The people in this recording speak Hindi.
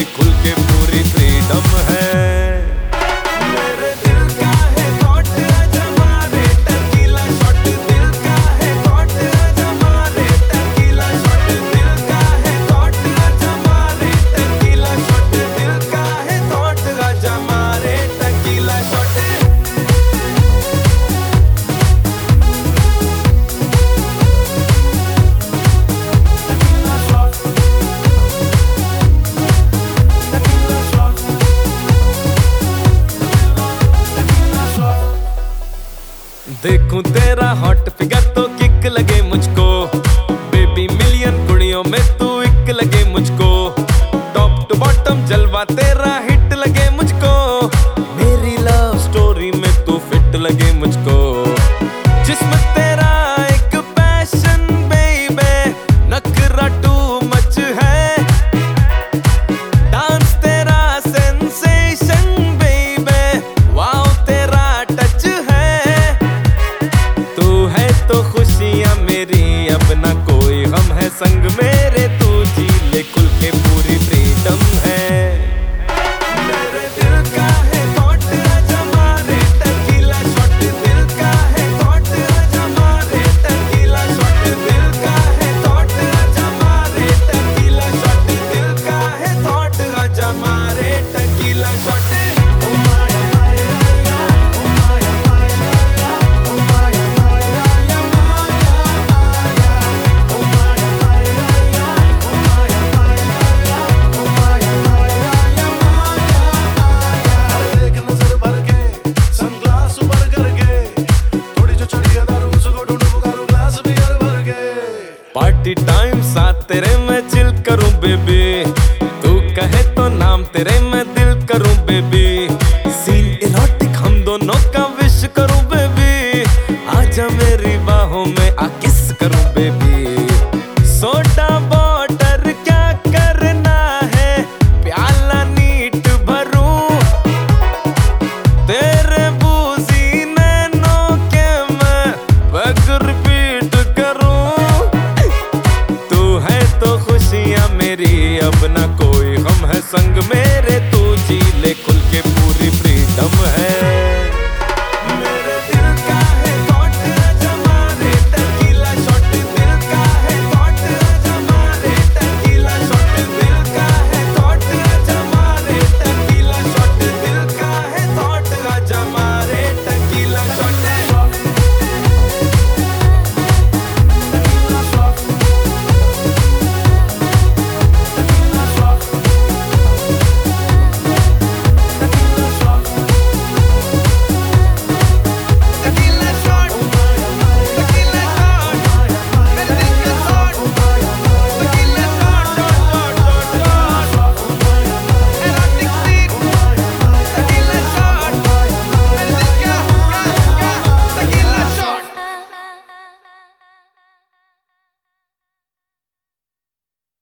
खुल के पूरी फ्रीडम है। देखूं तेरा हॉट फिगर तो किक लगे मुझको, बेबी मिलियन कुड़ियों में तू एक लगे मुझको, टॉप टू बॉटम जलवा तेरा हिट लगे मुझको, मेरी लव स्टोरी में तू फिट लगे मुझको, जिस्म तेरा एक पैशन बेबी, नखरा टू मच है, डांस तेरा सेंसेशन बेबी, वाओ तेरा टच है, तू है तो खुशियां मेरी अब ना कोई गम है संग मेरे, तू जी ले खुल के पूरी फ्रीडम है। पार्टी टाइम साथ तेरे मैं चिल करूं बेबी, तू कहे तो नाम तेरे मैं